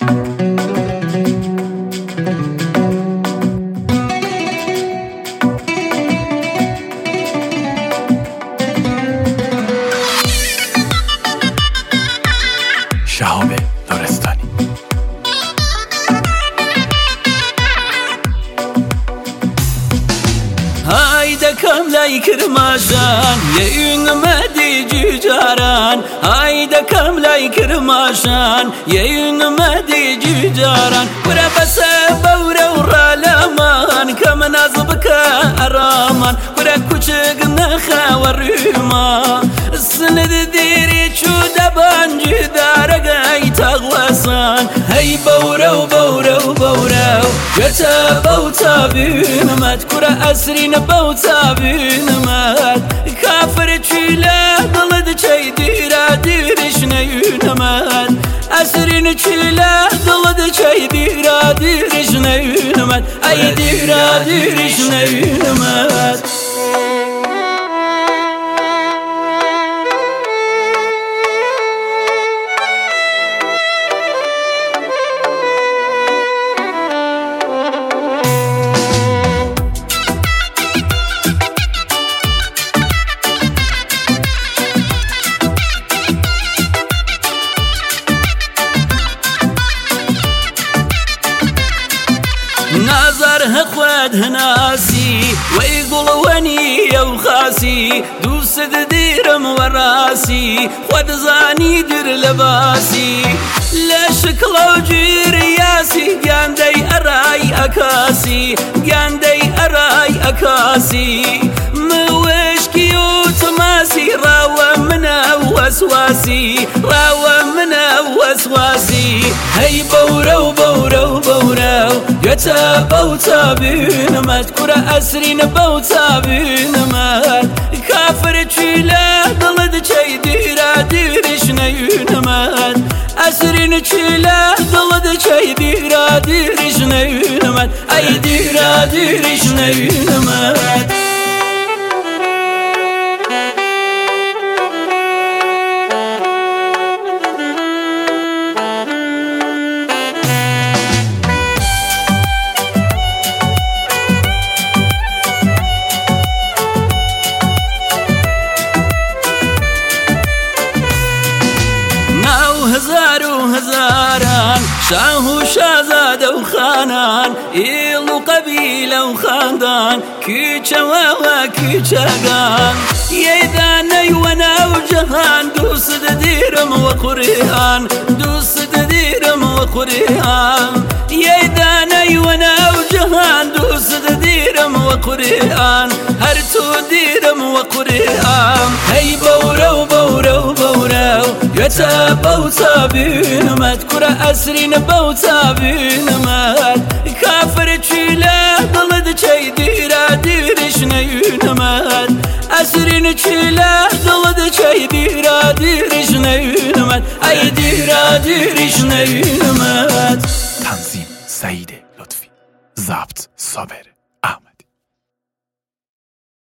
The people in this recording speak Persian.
شهاب لرستانی. هايدا كم لايكر ماشان يا مدي جاران هايدا كم لايكر ماشان يا مدي جاران ورا بس بورا ورا لمان كم نازبك ارامان ورا كوچك نخا ورما السند ديري شو دبان جدارك تغوصان هي بورا وبورا وبورا جتا بوتا بينمات كرة أسرين بوتا بينمات كافر تشيلا ضلد شي ديرا ديرش نينمات أسرين تشيلا ضلد شي ديرا ديرش نينمات أي ديرا ديرش نينمات نظر خود هناسي ويقول وني يا خاسي دوس ديرم وراسي خود زاني دير لباسي لا شكل وجير ياسي جاندي أراي أكاسي جاندي أراي أكاسي موشكي وتماسي راوى منا وسواسي راوى منا وسواسي هي بورا وبورا وبورا جتا بوتا بينمات كرة أسرين بوتا بينمات كافر تشيلا ضلد شي ديرا ديرش نينمات أسرين تشيلا ضلد شي ديرا ديرش نينمات أي ديرا ديرش نينمات هزاران شاه شازاد وخانان إلو قبيلة وخاندان كيتشا واوا كيتشاقان يداني وانا وجهان دوس ديرم وقريان دوس ديرم وقريان يداني وانا وجهان دوس ديرم وقريان هرتو ديرم وقريان هي بورا وبورا وبورا جتا بوتا بينمات كرة أسرين بوتا بينمات كافر تشيلا ضلد شي ديرا ديرش نينمات أسرين تشيلا ضلد شي ديرا ديرش نينمات أي ديرا ديرش نينمات. تنظیم سعید لطفی، ضبط صابر.